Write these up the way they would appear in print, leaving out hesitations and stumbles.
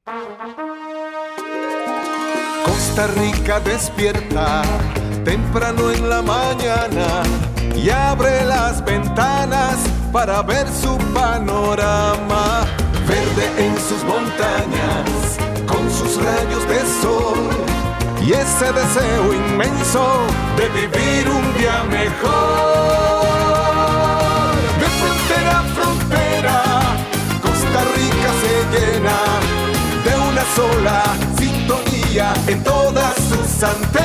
Costa Rica despierta temprano en la mañana y abre las ventanas para ver su panorama. Verde en sus montañas, con sus rayos de sol y ese deseo inmenso de vivir un día mejor. De frontera a frontera, Costa Rica se llena de una sola sintonía en todas sus antenas.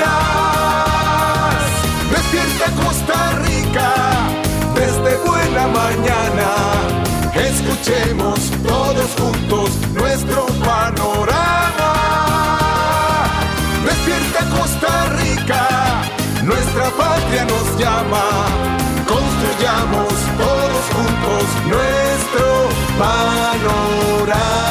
Despierta Costa Rica desde buena mañana. Escuchemos todos juntos nuestro panorama. Despierta Costa Rica, nuestra patria nos llama. Construyamos todos juntos nuestro panorama.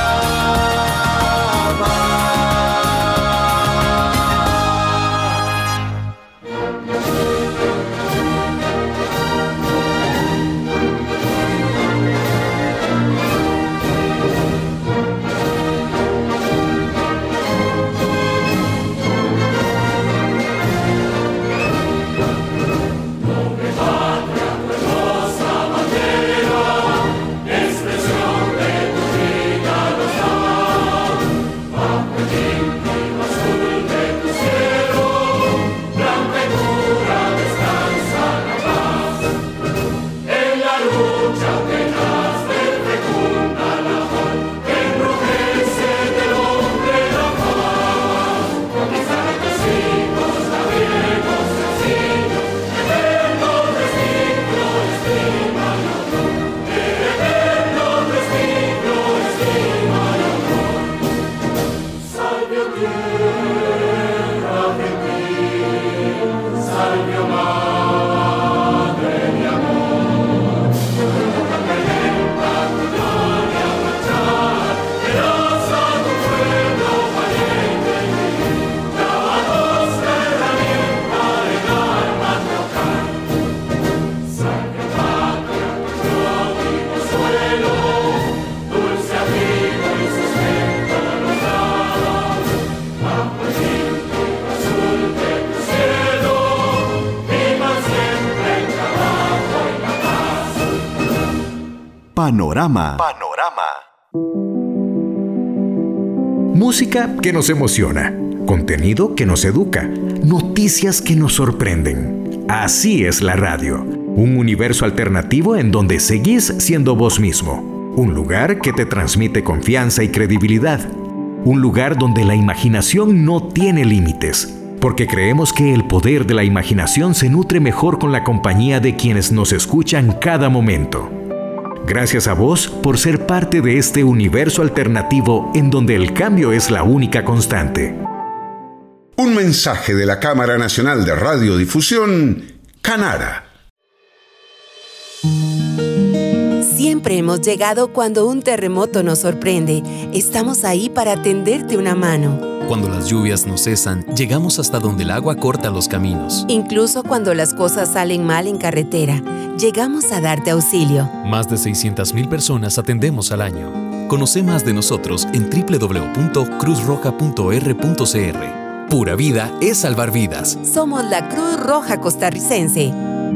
Panorama. Música que nos emociona, contenido que nos educa, noticias que nos sorprenden. Así es la radio, un universo alternativo en donde seguís siendo vos mismo, un lugar que te transmite confianza y credibilidad, un lugar donde la imaginación no tiene límites, porque creemos que el poder de la imaginación se nutre mejor con la compañía de quienes nos escuchan cada momento. Gracias a vos por ser parte de este universo alternativo en donde el cambio es la única constante. Un mensaje de la Cámara Nacional de Radiodifusión, Canara. Siempre hemos llegado cuando un terremoto nos sorprende. Estamos ahí para tenderte una mano. Cuando las lluvias no cesan, llegamos hasta donde el agua corta los caminos. Incluso cuando las cosas salen mal en carretera, llegamos a darte auxilio. Más de 600,000 personas atendemos al año. Conoce más de nosotros en www.cruzroja.r.cr. Pura vida es salvar vidas. Somos la Cruz Roja Costarricense.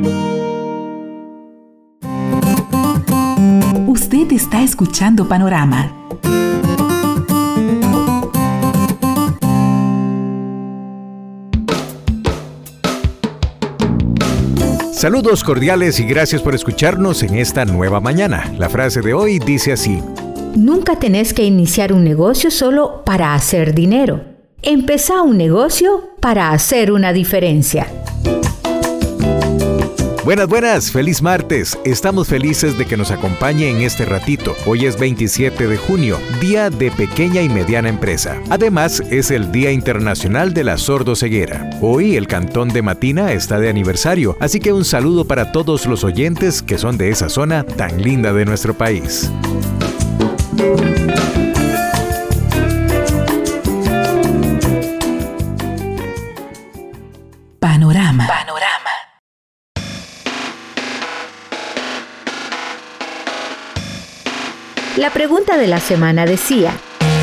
Usted está escuchando Panorama. Saludos cordiales y gracias por escucharnos en esta nueva mañana. La frase de hoy dice así: Nunca tenés que iniciar un negocio solo para hacer dinero. Empezá un negocio para hacer una diferencia. Buenas, feliz martes. Estamos felices de que nos acompañe en este ratito. Hoy es 27 de junio, Día de Pequeña y Mediana Empresa. Además, es el Día Internacional de la Sordoceguera. Hoy el Cantón de Matina está de aniversario, así que un saludo para todos los oyentes que son de esa zona tan linda de nuestro país. Panorama. La pregunta de la semana decía: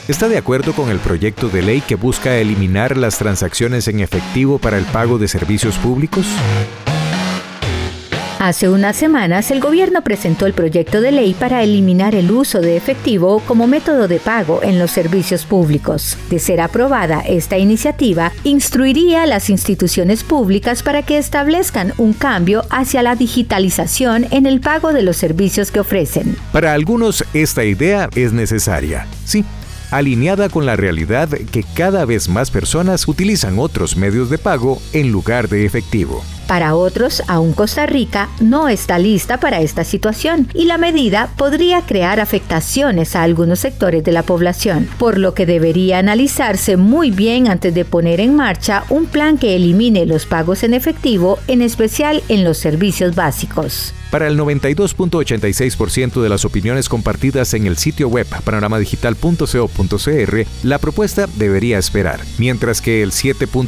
¿Está de acuerdo con el proyecto de ley que busca eliminar las transacciones en efectivo para el pago de servicios públicos? Hace unas semanas, el gobierno presentó el proyecto de ley para eliminar el uso de efectivo como método de pago en los servicios públicos. De ser aprobada, esta iniciativa instruiría a las instituciones públicas para que establezcan un cambio hacia la digitalización en el pago de los servicios que ofrecen. Para algunos, esta idea es necesaria. Sí, alineada con la realidad que cada vez más personas utilizan otros medios de pago en lugar de efectivo. Para otros, aún Costa Rica no está lista para esta situación y la medida podría crear afectaciones a algunos sectores de la población, por lo que debería analizarse muy bien antes de poner en marcha un plan que elimine los pagos en efectivo, en especial en los servicios básicos. Para el 92.86% de las opiniones compartidas en el sitio web panoramadigital.co.cr, la propuesta debería esperar, mientras que el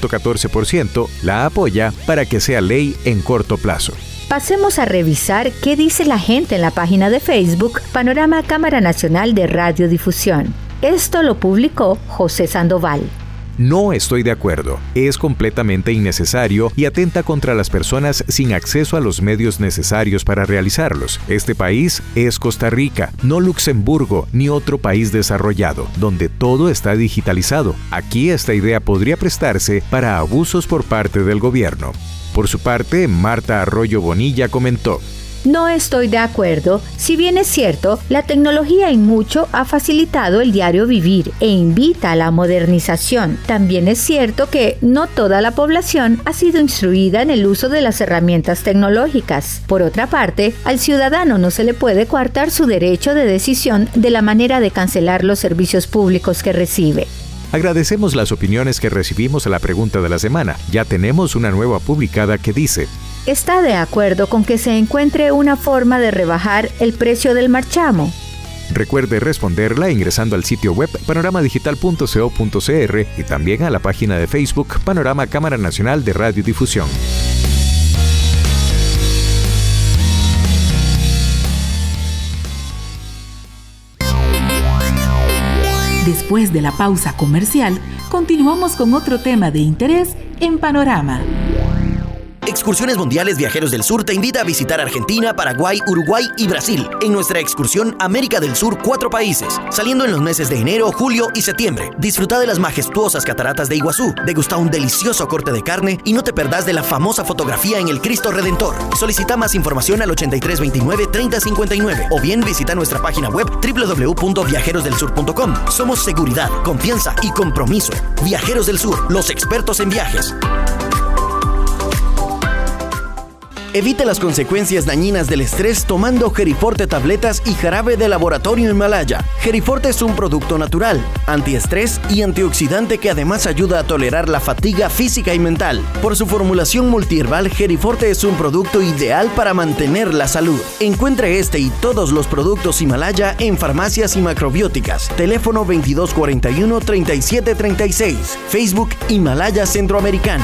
7.14% la apoya para que sea ley en corto plazo. Pasemos a revisar qué dice la gente en la página de Facebook Panorama Cámara Nacional de Radiodifusión. Esto lo publicó José Sandoval. No estoy de acuerdo. Es completamente innecesario y atenta contra las personas sin acceso a los medios necesarios para realizarlos. Este país es Costa Rica, no Luxemburgo ni otro país desarrollado, donde todo está digitalizado. Aquí esta idea podría prestarse para abusos por parte del gobierno. Por su parte, Marta Arroyo Bonilla comentó: No estoy de acuerdo. Si bien es cierto, la tecnología en mucho ha facilitado el diario vivir e invita a la modernización. También es cierto que no toda la población ha sido instruida en el uso de las herramientas tecnológicas. Por otra parte, al ciudadano no se le puede coartar su derecho de decisión de la manera de cancelar los servicios públicos que recibe. Agradecemos las opiniones que recibimos a la pregunta de la semana. Ya tenemos una nueva publicada que dice: ¿Está de acuerdo con que se encuentre una forma de rebajar el precio del marchamo? Recuerde responderla ingresando al sitio web panoramadigital.co.cr y también a la página de Facebook Panorama Cámara Nacional de Radiodifusión. Después de la pausa comercial, continuamos con otro tema de interés en Panorama. Excursiones Mundiales Viajeros del Sur te invita a visitar Argentina, Paraguay, Uruguay y Brasil en nuestra excursión América del Sur 4 países, saliendo en los meses de enero, julio y septiembre. Disfruta de las majestuosas cataratas de Iguazú, degusta un delicioso corte de carne y no te perdás de la famosa fotografía en el Cristo Redentor. Solicita más información al 8329-3059 o bien visita nuestra página web www.viajerosdelsur.com. Somos seguridad, confianza y compromiso. Viajeros del Sur, los expertos en viajes. Evite las consecuencias dañinas del estrés tomando Geriforte tabletas y jarabe de laboratorio Himalaya. Geriforte es un producto natural, antiestrés y antioxidante que además ayuda a tolerar la fatiga física y mental. Por su formulación multiherbal, Geriforte es un producto ideal para mantener la salud. Encuentre este y todos los productos Himalaya en farmacias y macrobióticas. Teléfono 2241-3736. Facebook Himalaya Centroamericana.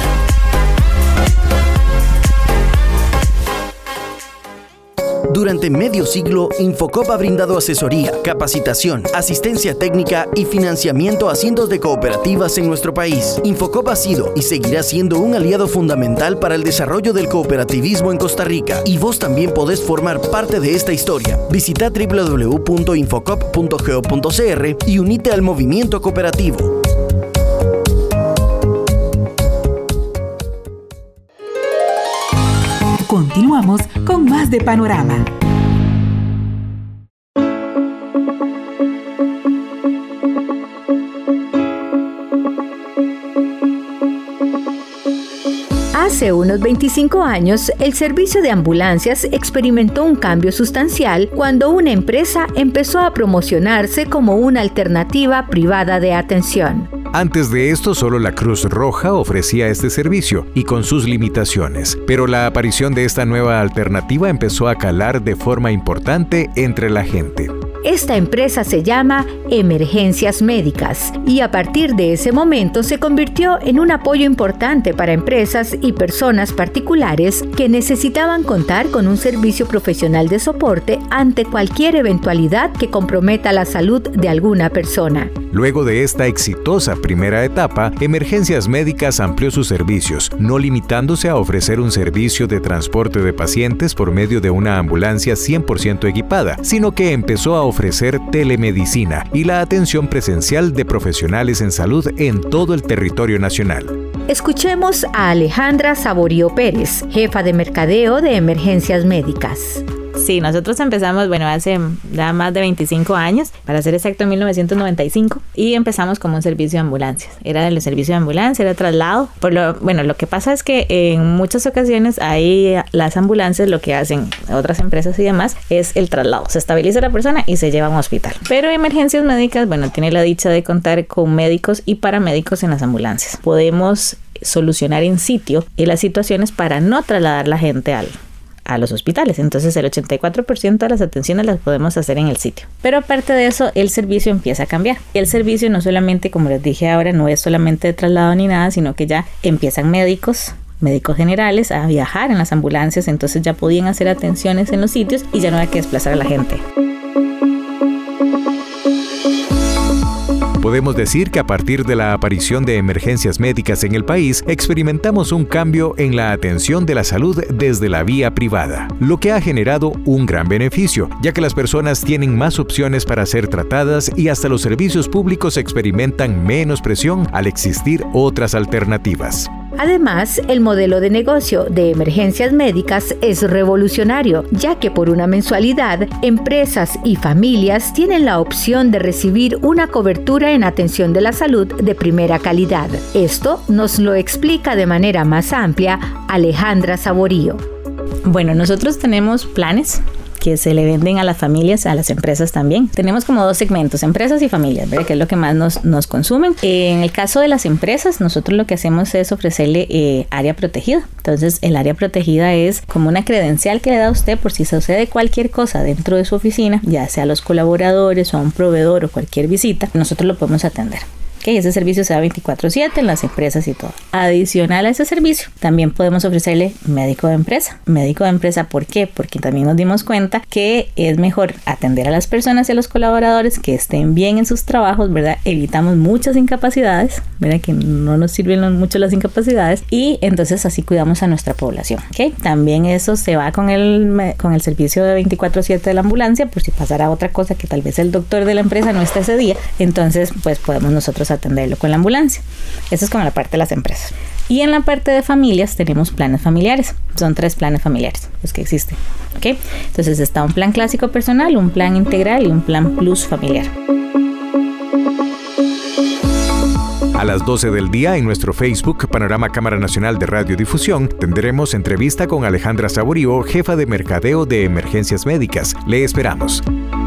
Durante medio siglo, Infocop ha brindado asesoría, capacitación, asistencia técnica y financiamiento a cientos de cooperativas en nuestro país. Infocop ha sido y seguirá siendo un aliado fundamental para el desarrollo del cooperativismo en Costa Rica, y vos también podés formar parte de esta historia. Visita www.infocop.go.cr y unite al movimiento cooperativo. Continuamos con más de Panorama. Hace unos 25 años, el servicio de ambulancias experimentó un cambio sustancial cuando una empresa empezó a promocionarse como una alternativa privada de atención. Antes de esto, solo la Cruz Roja ofrecía este servicio y con sus limitaciones, pero la aparición de esta nueva alternativa empezó a calar de forma importante entre la gente. Esta empresa se llama Emergencias Médicas y a partir de ese momento se convirtió en un apoyo importante para empresas y personas particulares que necesitaban contar con un servicio profesional de soporte ante cualquier eventualidad que comprometa la salud de alguna persona. Luego de esta exitosa primera etapa, Emergencias Médicas amplió sus servicios, no limitándose a ofrecer un servicio de transporte de pacientes por medio de una ambulancia 100% equipada, sino que empezó a ofrecer telemedicina y la atención presencial de profesionales en salud en todo el territorio nacional. Escuchemos a Alejandra Saborío Pérez, jefa de mercadeo de Emergencias Médicas. Sí, nosotros empezamos, hace ya más de 25 años, para ser exacto en 1995, y empezamos como un servicio de ambulancias. Era el servicio de ambulancia, era traslado. Lo que pasa es que en muchas ocasiones ahí las ambulancias lo que hacen, otras empresas y demás, es el traslado. Se estabiliza la persona y se lleva a un hospital. Pero Emergencias Médicas, tiene la dicha de contar con médicos y paramédicos en las ambulancias. Podemos solucionar in sitio las situaciones para no trasladar la gente a los hospitales. Entonces el 84% de las atenciones las podemos hacer en el sitio. Pero aparte de eso, el servicio empieza a cambiar. El servicio no solamente, como les dije ahora, no es solamente de traslado ni nada, sino que ya empiezan médicos generales a viajar en las ambulancias, entonces ya podían hacer atenciones en los sitios y ya no hay que desplazar a la gente. Podemos decir que a partir de la aparición de emergencias médicas en el país, experimentamos un cambio en la atención de la salud desde la vía privada, lo que ha generado un gran beneficio, ya que las personas tienen más opciones para ser tratadas y hasta los servicios públicos experimentan menos presión al existir otras alternativas. Además, el modelo de negocio de Emergencias Médicas es revolucionario, ya que por una mensualidad, empresas y familias tienen la opción de recibir una cobertura en atención de la salud de primera calidad. Esto nos lo explica de manera más amplia Alejandra Saborío. Nosotros tenemos planes que se le venden a las familias, a las empresas también. Tenemos como dos segmentos, empresas y familias, ¿verdad? Que es lo que más nos consumen. En el caso de las empresas, nosotros lo que hacemos es ofrecerle área protegida. Entonces, el área protegida es como una credencial que le da a usted por si sucede cualquier cosa dentro de su oficina, ya sea a los colaboradores o a un proveedor o cualquier visita, nosotros lo podemos atender. Ese servicio se da 24/7 en las empresas y todo. Adicional a ese servicio, también podemos ofrecerle médico de empresa. Médico de empresa, ¿por qué? Porque también nos dimos cuenta que es mejor atender a las personas y a los colaboradores que estén bien en sus trabajos, ¿verdad? Evitamos muchas incapacidades, ¿verdad? Que no nos sirven mucho las incapacidades y entonces así cuidamos a nuestra población, ¿ok? También eso se va con el servicio de 24/7 de la ambulancia, por si pasara otra cosa que tal vez el doctor de la empresa no esté ese día, entonces pues podemos nosotros atenderlo con la ambulancia. Eso es como la parte de las empresas. Y en la parte de familias tenemos planes familiares. Son 3 planes familiares los que existen. ¿Okay? Entonces está un plan clásico personal, un plan integral y un plan plus familiar. A las 12 del día en nuestro Facebook, Panorama Cámara Nacional de Radiodifusión, tendremos entrevista con Alejandra Saborío, jefa de mercadeo de Emergencias Médicas. Le esperamos.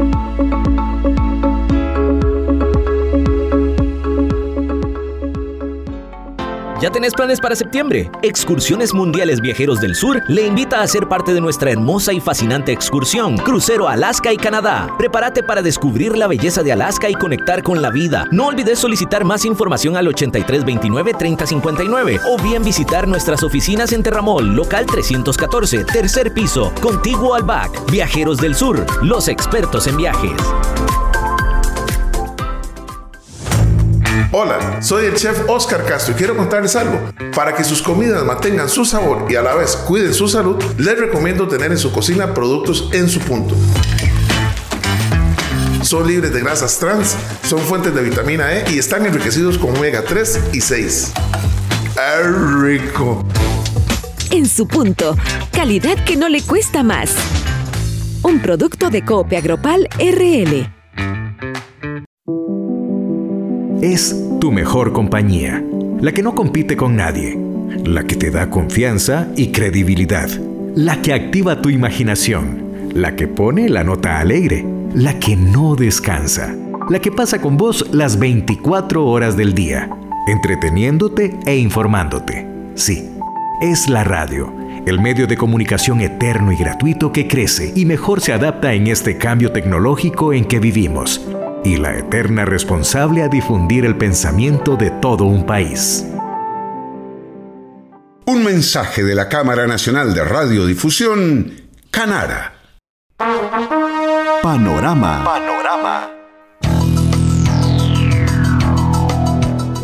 ¿Ya tenés planes para septiembre? Excursiones Mundiales Viajeros del Sur le invita a ser parte de nuestra hermosa y fascinante excursión Crucero Alaska y Canadá. Prepárate para descubrir la belleza de Alaska y conectar con la vida. No olvides solicitar más información al 8329-3059 o bien visitar nuestras oficinas en Terramol, local 314, tercer piso, contiguo al BAC. Viajeros del Sur, los expertos en viajes. Hola, soy el chef Oscar Castro y quiero contarles algo. Para que sus comidas mantengan su sabor y a la vez cuiden su salud, les recomiendo tener en su cocina productos en su punto. Son libres de grasas trans, son fuentes de vitamina E y están enriquecidos con omega 3 y 6. ¡Ah, rico! En su punto, calidad que no le cuesta más. Un producto de Coop Agropal RL. Es tu mejor compañía, la que no compite con nadie, la que te da confianza y credibilidad, la que activa tu imaginación, la que pone la nota alegre, la que no descansa, la que pasa con vos las 24 horas del día, entreteniéndote e informándote. Sí, es la radio, el medio de comunicación eterno y gratuito que crece y mejor se adapta en este cambio tecnológico en que vivimos. Y la eterna responsable a difundir el pensamiento de todo un país. Un mensaje de la Cámara Nacional de Radiodifusión, Canara. Panorama.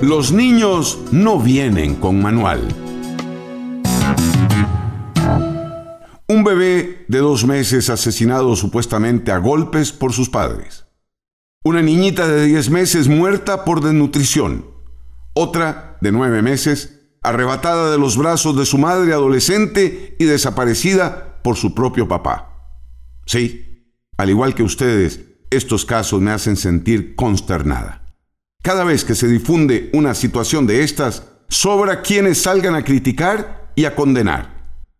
Los niños no vienen con manual. Un bebé de 2 meses asesinado supuestamente a golpes por sus padres. Una niñita de 10 meses muerta por desnutrición. Otra de 9 meses arrebatada de los brazos de su madre adolescente y desaparecida por su propio papá. Sí, al igual que ustedes, estos casos me hacen sentir consternada. Cada vez que se difunde una situación de estas, sobra quienes salgan a criticar y a condenar.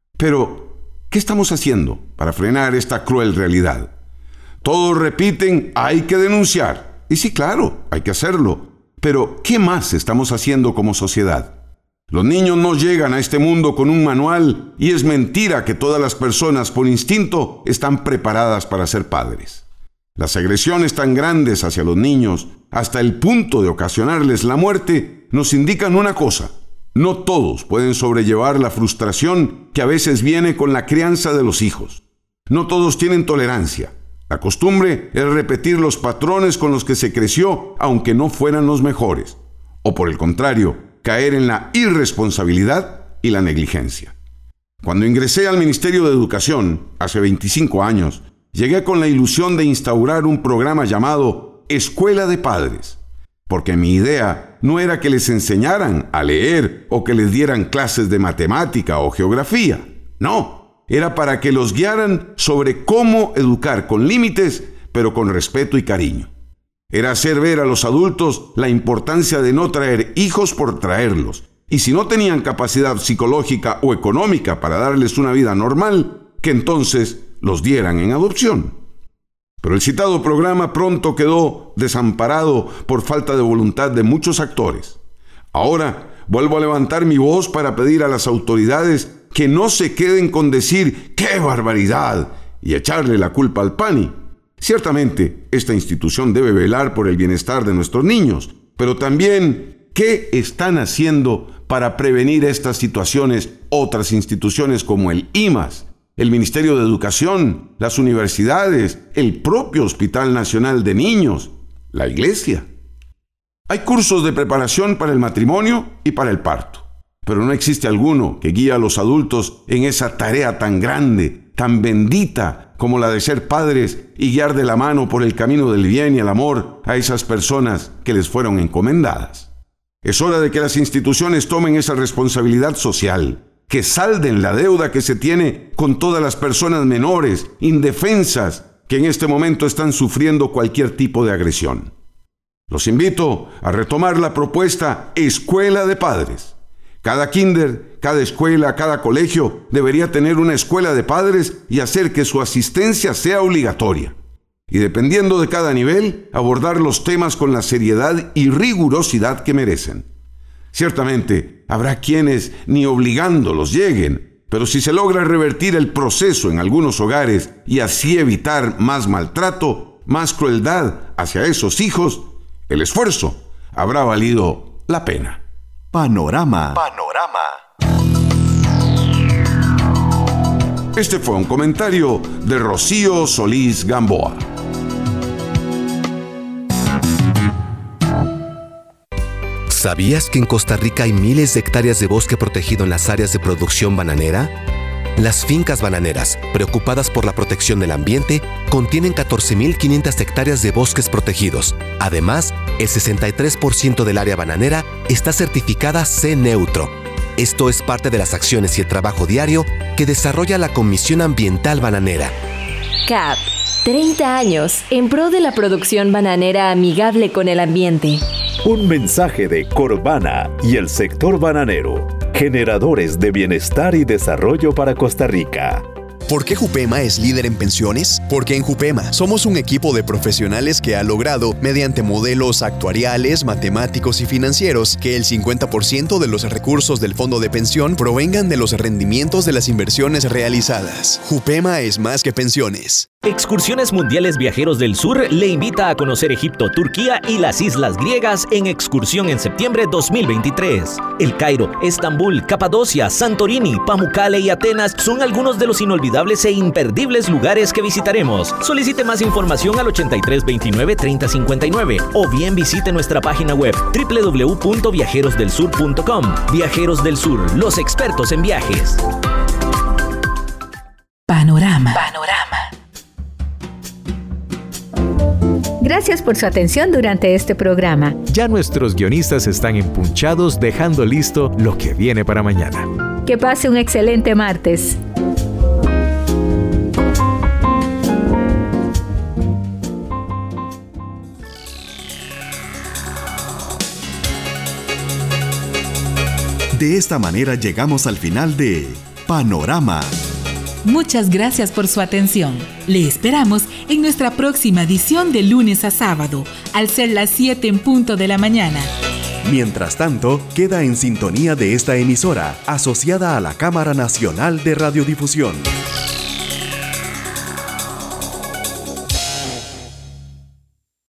Pero, ¿qué estamos haciendo para frenar esta cruel realidad? Todos repiten, hay que denunciar. Y sí, claro, hay que hacerlo. Pero, ¿qué más estamos haciendo como sociedad? Los niños no llegan a este mundo con un manual y es mentira que todas las personas por instinto están preparadas para ser padres. Las agresiones tan grandes hacia los niños, hasta el punto de ocasionarles la muerte, nos indican una cosa: no todos pueden sobrellevar la frustración que a veces viene con la crianza de los hijos. No todos tienen tolerancia. La costumbre es repetir los patrones con los que se creció, aunque no fueran los mejores. O por el contrario, caer en la irresponsabilidad y la negligencia. Cuando ingresé al Ministerio de Educación, hace 25 años, llegué con la ilusión de instaurar un programa llamado Escuela de Padres, porque mi idea no era que les enseñaran a leer o que les dieran clases de matemática o geografía. No, era para que los guiaran sobre cómo educar con límites, pero con respeto y cariño. Era hacer ver a los adultos la importancia de no traer hijos por traerlos, y si no tenían capacidad psicológica o económica para darles una vida normal, que entonces los dieran en adopción. Pero el citado programa pronto quedó desamparado por falta de voluntad de muchos actores. Ahora vuelvo a levantar mi voz para pedir a las autoridades que no se queden con decir ¡qué barbaridad! Y echarle la culpa al PANI. Ciertamente, esta institución debe velar por el bienestar de nuestros niños, pero también, ¿qué están haciendo para prevenir estas situaciones otras instituciones como el IMAS, el Ministerio de Educación, las universidades, el propio Hospital Nacional de Niños, la Iglesia? Hay cursos de preparación para el matrimonio y para el parto, pero no existe alguno que guíe a los adultos en esa tarea tan grande, tan bendita, como la de ser padres y guiar de la mano por el camino del bien y el amor a esas personas que les fueron encomendadas. Es hora de que las instituciones tomen esa responsabilidad social, que salden la deuda que se tiene con todas las personas menores, indefensas, que en este momento están sufriendo cualquier tipo de agresión. Los invito a retomar la propuesta Escuela de Padres. Cada kinder, cada escuela, cada colegio debería tener una escuela de padres y hacer que su asistencia sea obligatoria. Y dependiendo de cada nivel, abordar los temas con la seriedad y rigurosidad que merecen. Ciertamente, habrá quienes ni obligándolos lleguen, pero si se logra revertir el proceso en algunos hogares y así evitar más maltrato, más crueldad hacia esos hijos, el esfuerzo habrá valido la pena. Panorama. Este fue un comentario de Rocío Solís Gamboa. ¿Sabías que en Costa Rica hay miles de hectáreas de bosque protegido en las áreas de producción bananera? Las fincas bananeras, preocupadas por la protección del ambiente, contienen 14.500 hectáreas de bosques protegidos. Además, el 63% del área bananera está certificada C Neutro. Esto es parte de las acciones y el trabajo diario que desarrolla la Comisión Ambiental Bananera. CAB, 30 años en pro de la producción bananera amigable con el ambiente. Un mensaje de Corbana y el sector bananero, generadores de bienestar y desarrollo para Costa Rica. ¿Por qué Jupema es líder en pensiones? Porque en Jupema somos un equipo de profesionales que ha logrado, mediante modelos actuariales, matemáticos y financieros, que el 50% de los recursos del fondo de pensión provengan de los rendimientos de las inversiones realizadas. Jupema es más que pensiones. Excursiones Mundiales Viajeros del Sur le invita a conocer Egipto, Turquía y las islas griegas en excursión en septiembre 2023. El Cairo, Estambul, Capadocia, Santorini, Pamukkale y Atenas son algunos de los inolvidables inolvidables e imperdibles lugares que visitaremos. Solicite más información al 8329-3059 o bien visite nuestra página web www.viajerosdelsur.com. Viajeros del Sur, los expertos en viajes. Panorama. Gracias por su atención durante este programa. Ya nuestros guionistas están empunchados dejando listo lo que viene para mañana. Que pase un excelente martes. De esta manera llegamos al final de Panorama. Muchas gracias por su atención. Le esperamos en nuestra próxima edición de lunes a sábado, al ser las 7 en punto de la mañana. Mientras tanto, queda en sintonía de esta emisora, asociada a la Cámara Nacional de Radiodifusión.